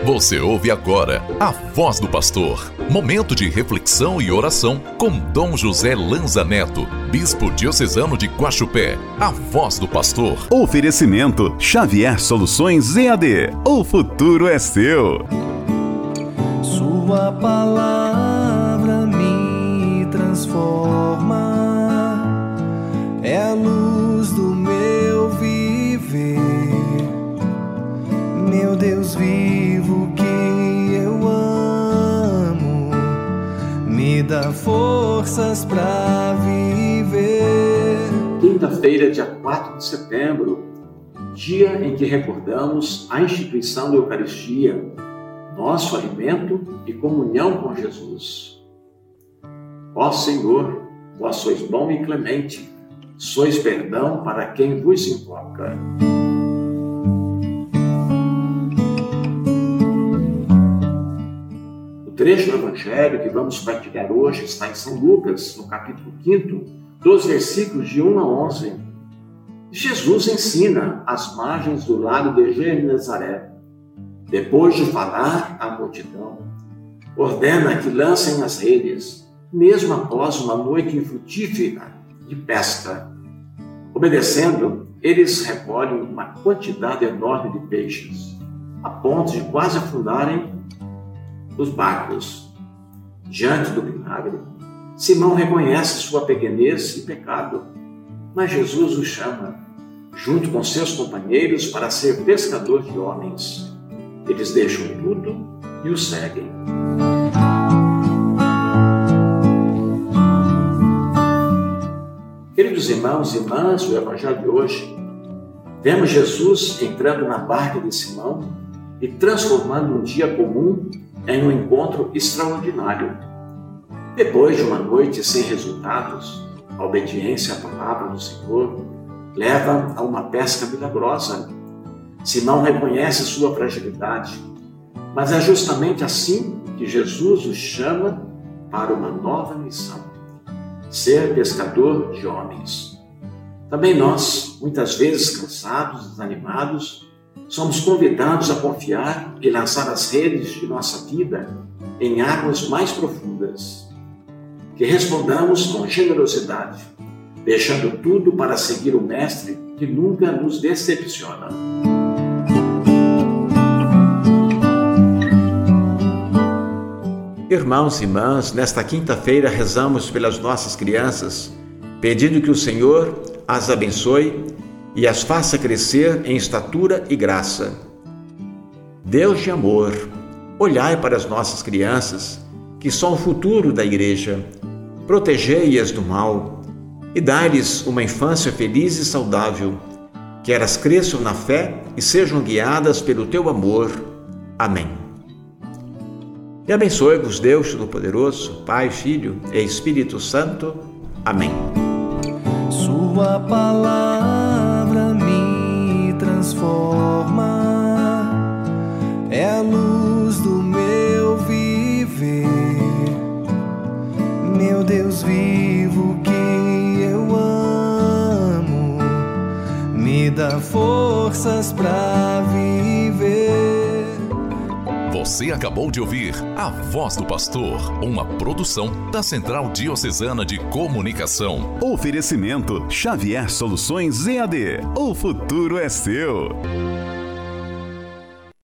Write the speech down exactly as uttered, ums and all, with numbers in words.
Você ouve agora a Voz do Pastor. Momento de reflexão e oração com Dom José Lanza Neto, Bispo Diocesano de Guaxupé. A Voz do Pastor. Oferecimento Xavier Soluções E A D. O futuro é seu. Sua palavra me transforma, é a luz do meu viver. Meu Deus vivo que eu amo, me dá forças pra viver. Quinta-feira, dia quatro de setembro, dia em que recordamos a instituição da Eucaristia, nosso alimento e comunhão com Jesus. Ó Senhor, vós sois bom e clemente, sois perdão para quem vos invoca. O trecho do Evangelho que vamos partilhar hoje está em São Lucas, no capítulo quinto, dos versículos de um a onze. Jesus ensina às margens do lago de Genezaré. Depois de falar à multidão, ordena que lancem as redes, mesmo após uma noite infrutífera de pesca. Obedecendo, eles recolhem uma quantidade enorme de peixes, a ponto de quase afundarem os barcos. Diante do milagre, Simão reconhece sua pequenez e pecado, mas Jesus o chama, junto com seus companheiros, para ser pescador de homens. Eles deixam tudo e o seguem. Queridos irmãos e irmãs do Evangelho de hoje, vemos Jesus entrando na barca de Simão e transformando um dia comum em um encontro extraordinário. Depois de uma noite sem resultados, a obediência à palavra do Senhor leva a uma pesca milagrosa. Simão reconhece sua fragilidade, mas é justamente assim que Jesus o chama para uma nova missão: ser pescador de homens. Também nós, muitas vezes cansados, desanimados, somos convidados a confiar e lançar as redes de nossa vida em águas mais profundas. Que respondamos com generosidade, deixando tudo para seguir o Mestre que nunca nos decepciona. Irmãos e irmãs, nesta quinta-feira rezamos pelas nossas crianças, pedindo que o Senhor as abençoe e as faça crescer em estatura e graça. Deus de amor, olhai para as nossas crianças, que são o futuro da Igreja, protegei-as do mal e dai-lhes uma infância feliz e saudável, que elas cresçam na fé e sejam guiadas pelo teu amor. Amém. E abençoe-vos Deus Todo-Poderoso, Pai, Filho e Espírito Santo. Amém. Sua palavra me transforma, é a luz do meu viver. Meu Deus vivo que eu amo, me dá forças pra viver. Você acabou de ouvir A Voz do Pastor, uma produção da Central Diocesana de Comunicação. Oferecimento Xavier Soluções E A D. O futuro é seu.